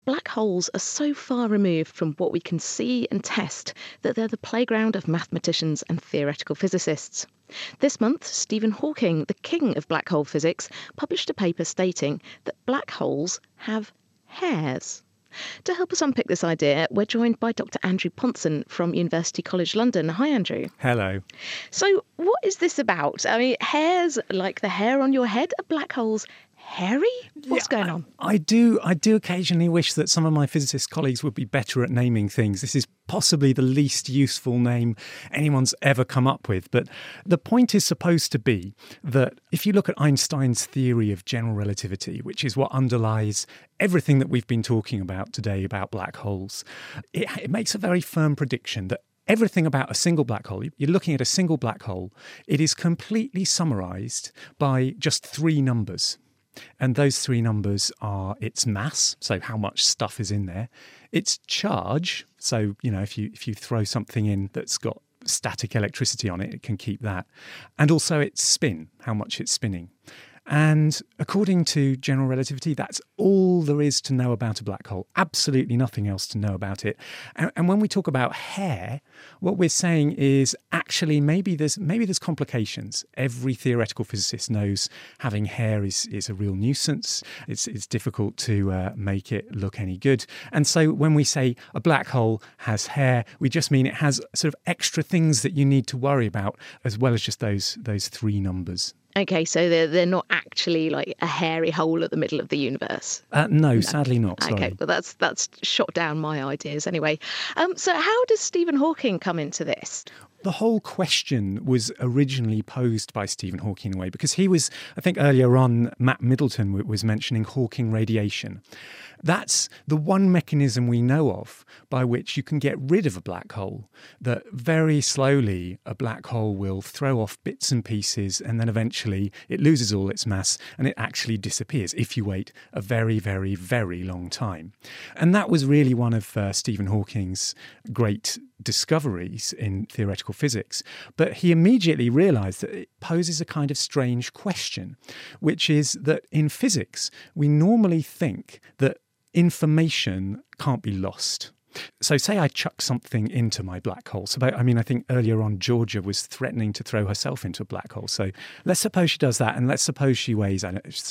Black holes are so far removed from what we can see and test that they're the playground of mathematicians and theoretical physicists. This month, Stephen Hawking, the king of black hole physics, published a paper stating that black holes have hairs. To help us unpick this idea, we're joined by Dr. Andrew Pontzen from University College London. Hi, Andrew. Hello. So, what is this about? I mean, hairs, like the hair on your head, are black holes hairy? What's going on? I do occasionally wish that some of my physicist colleagues would be better at naming things. This is possibly the least useful name anyone's ever come up with. But the point is supposed to be that if you look at Einstein's theory of general relativity, which is what underlies everything that we've been talking about today about black holes, it makes a very firm prediction that everything about a single black hole, you're looking at a single black hole, it is completely summarised by just three numbers. And those three numbers are its mass, so how much stuff is in there, its charge, so, if you throw something in that's got static electricity on it, it can keep that, and also its spin, how much it's spinning. And according to general relativity, that's all there is to know about a black hole. Absolutely nothing else to know about it. And when we talk about hair, what we're saying is actually maybe there's complications. Every theoretical physicist knows having hair is a real nuisance. It's difficult to make it look any good. And so when we say a black hole has hair, we just mean it has sort of extra things that you need to worry about, as well as just those three numbers. Okay, so they're not actually like a hairy hole at the middle of the universe. No, sadly not. Sorry. Okay, but that's shot down my ideas anyway. So how does Stephen Hawking come into this? The whole question was originally posed by Stephen Hawking in a way, because he was, I think earlier on, Matt Middleton was mentioning Hawking radiation. That's the one mechanism we know of by which you can get rid of a black hole, that very slowly a black hole will throw off bits and pieces and then eventually it loses all its mass and it actually disappears if you wait a very, very, very long time. And that was really one of Stephen Hawking's great discoveries in theoretical physics. But he immediately realised that it poses a kind of strange question, which is that in physics, we normally think that information can't be lost. So say I chuck something into my black hole. I think earlier on Georgia was threatening to throw herself into a black hole. So let's suppose she does that, and let's suppose she weighs,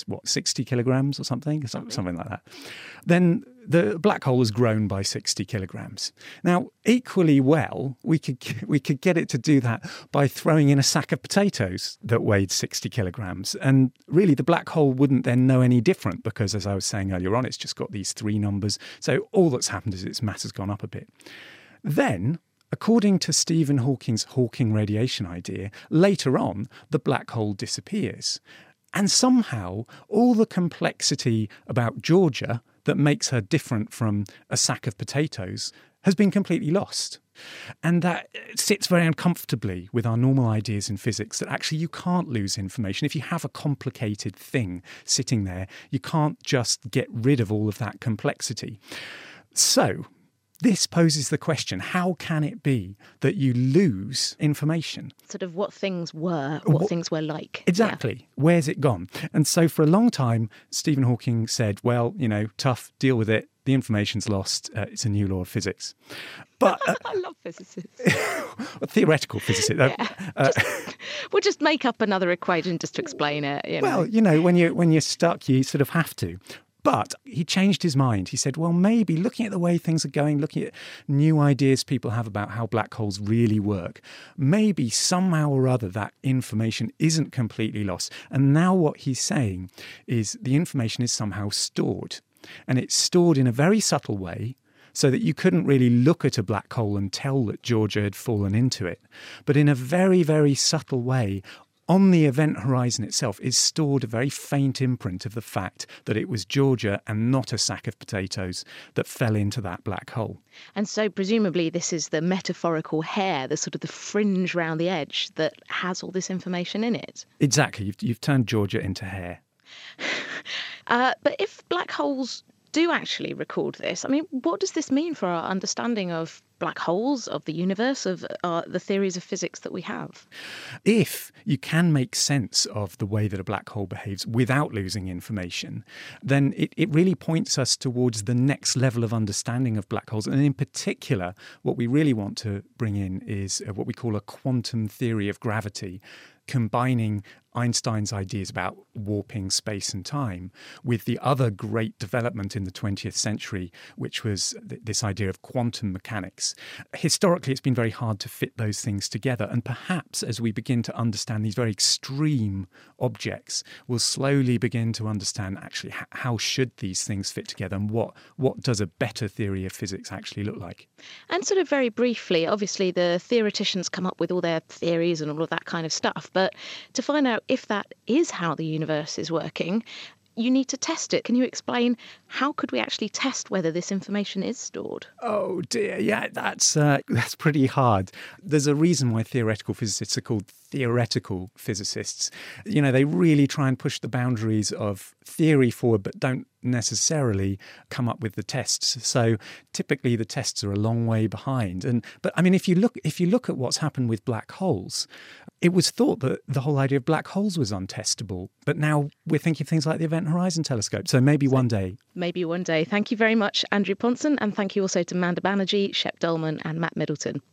60 kilograms or something like that. Then the black hole has grown by 60 kilograms. Now, equally well, we could get it to do that by throwing in a sack of potatoes that weighed 60 kilograms. And really, the black hole wouldn't then know any different because, as I was saying earlier on, it's just got these three numbers. So all that's happened is its mass has gone up a bit. Then, according to Stephen Hawking's Hawking radiation idea, later on, the black hole disappears. And somehow, all the complexity about Georgia that makes her different from a sack of potatoes has been completely lost. And that sits very uncomfortably with our normal ideas in physics that actually you can't lose information. If you have a complicated thing sitting there, you can't just get rid of all of that complexity. So this poses the question, how can it be that you lose information? Sort of what things were, what things were like. Exactly. Yeah. Where's it gone? And so for a long time, Stephen Hawking said, well, tough, deal with it. The information's lost. It's a new law of physics. But I love physicists. Theoretical physicists. Yeah. We'll just make up another equation just to explain it. Well, when you're stuck, you sort of have to. But he changed his mind. He said, well, maybe looking at the way things are going, looking at new ideas people have about how black holes really work, maybe somehow or other that information isn't completely lost. And now what he's saying is the information is somehow stored. And it's stored in a very subtle way, so that you couldn't really look at a black hole and tell that Georgia had fallen into it. But in a very, very subtle way, on the event horizon itself is stored a very faint imprint of the fact that it was Georgia and not a sack of potatoes that fell into that black hole. And so presumably this is the metaphorical hair, the sort of the fringe round the edge that has all this information in it. Exactly. You've turned Georgia into hair. But if black holes do actually record this, I mean, what does this mean for our understanding of black holes, of the universe, of the theories of physics that we have? If you can make sense of the way that a black hole behaves without losing information, then it really points us towards the next level of understanding of black holes. And in particular, what we really want to bring in is what we call a quantum theory of gravity, combining Einstein's ideas about warping space and time with the other great development in the 20th century, which was this idea of quantum mechanics. Historically, it's been very hard to fit those things together. And perhaps as we begin to understand these very extreme objects, we'll slowly begin to understand actually how should these things fit together and what does a better theory of physics actually look like. And sort of very briefly, obviously the theoreticians come up with all their theories and all of that kind of stuff, but to find out if that is how the universe is working, you need to test it. Can you explain how could we actually test whether this information is stored? Oh dear, yeah, that's pretty hard. There's a reason why theoretical physicists are called theoretical physicists. You know, they really try and push the boundaries of theory forward, but don't necessarily come up with the tests. So typically the tests are a long way behind. But I mean, if you look at what's happened with black holes, it was thought that the whole idea of black holes was untestable. But now we're thinking of things like the Event Horizon Telescope. So maybe one day. Maybe one day. Thank you very much, Andrew Pontzen, and thank you also to Manda Banerjee, Shep Dolman and Matt Middleton.